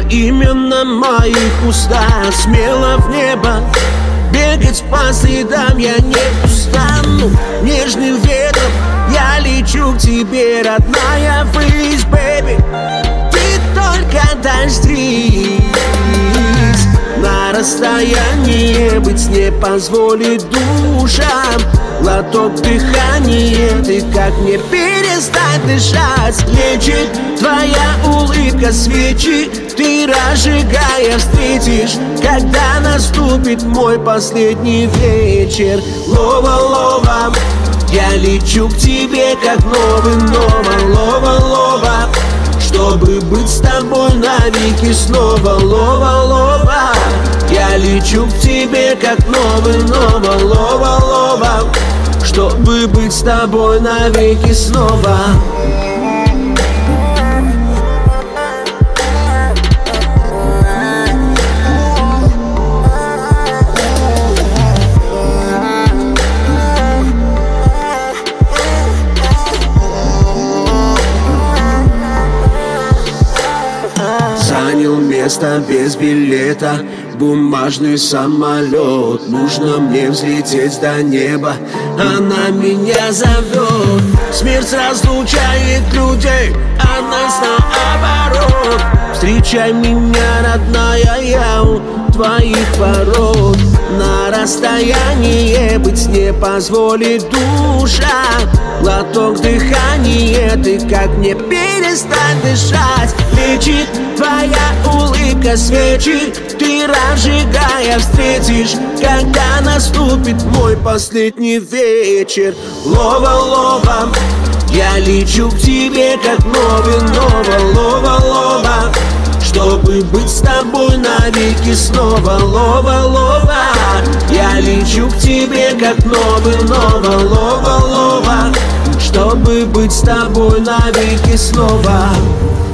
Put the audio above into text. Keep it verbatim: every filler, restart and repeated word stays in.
имя моих устах. Смело в небо бегать по следам я не устану. Нежным ветром я лечу к тебе, родная, высь, бэби. Ты только дождись. На расстоянии быть не позволит душам. Глоток дыхания, ты как мне перестать дышать? Лечит твоя улыбка свечи, ты разжигая встретишь, когда наступит мой последний вечер. Лова-лова, я лечу к тебе, как новый нова. Лова-лова, чтобы быть с тобой навеки снова. Лова-лова, я лечу к тебе, как новый нова. Лова-лова, чтобы быть с тобой навеки снова. Занял место без билета бумажный самолет. Нужно мне взлететь до неба, она меня зовет. Смерть разлучает людей, а нас наоборот. Встречай меня, родная, я у твоих ворот. На расстоянии быть не позволит душа. Глоток дыхания, ты как мне перестать дышать? Лечит твоя улыбка свечи, ты разжигая встретишь, когда наступит мой последний вечер. Лова-лова, я лечу к тебе, как новый нова. Лова-лова, чтобы быть с тобой навеки снова. Лова-лова, я лечу к тебе, как новый нова. Лова-лова, чтобы быть с тобой навеки снова.